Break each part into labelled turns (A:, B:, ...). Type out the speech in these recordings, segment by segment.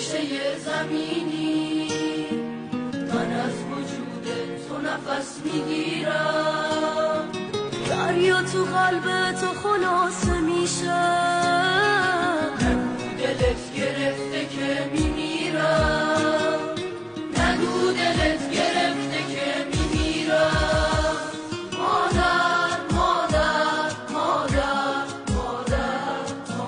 A: فرشته زمینی، من از وجود تو نفس میگیرم. دریا تو قلب تو خلاصه میشه، نگو دلت گرفته که میمیرم، نگو دلت گرفته که میمیرم. مادر مادر مادر مادر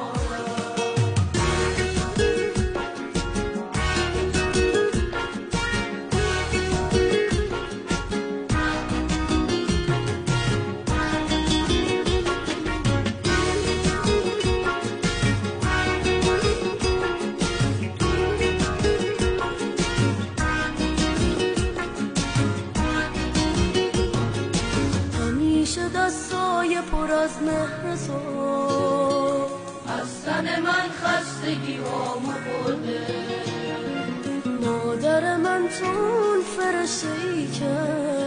A: همیشه دستای پر از مهر تو از تن من خستگی هامو برده. مادر من تو اون فرشته‌ای که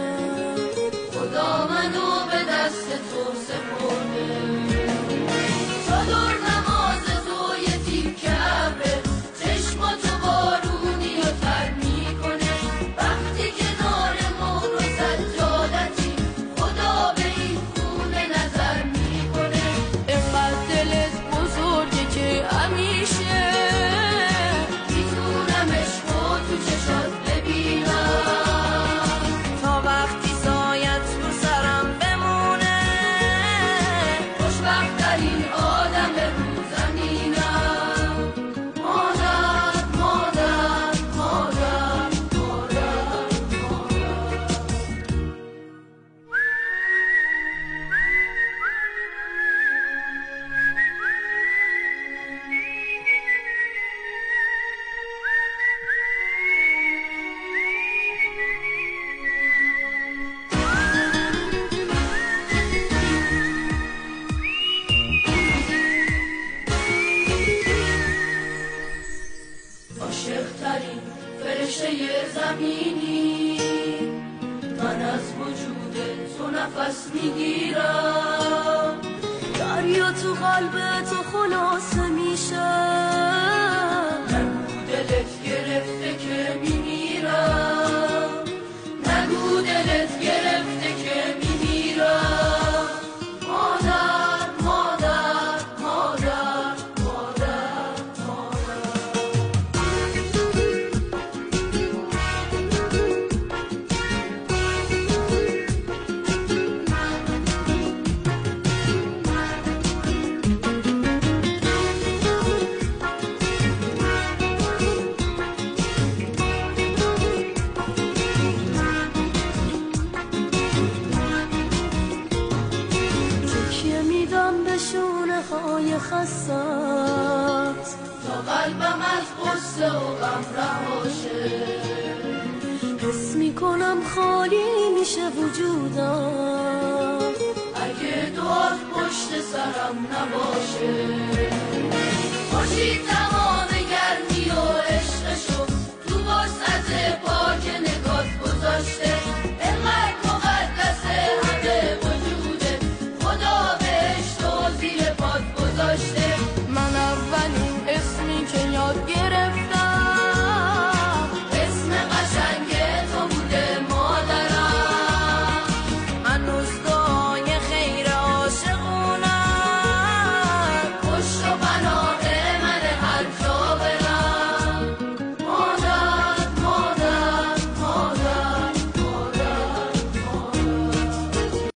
A: خدا منو به دست تو سپرده. چادر نماز تو یه تیکه ابره، چشماتو بارونی و تر میکنه. وقتی کنار مهر و سجادتی، خدا به این خونه نظر میکنه. اینقدر دلت بزرگه که همیشه میتونم عشقو تو چشات ببینم، تا وقتی سایت رو سرم بمونه. خوشبخت‌ترین آدم رو زمینم. مادر مادر مادر مادر عاشق‌ترین فرشته زمینی، من از وجود تو نفس میگیرم. دریا تو قلب تو خلاصه میشه، نگو دلت گرفته که میمیرم، نگو دلت گرفته که میمیرم. مادر مادر مادر مادر مادر تکیه میدم به شونه های خستت، تا قلبم از غصه و غم رهاشه. حس میکنم خالی میشه وجودم، اگه تو از پشت سرم نباشه. خورشید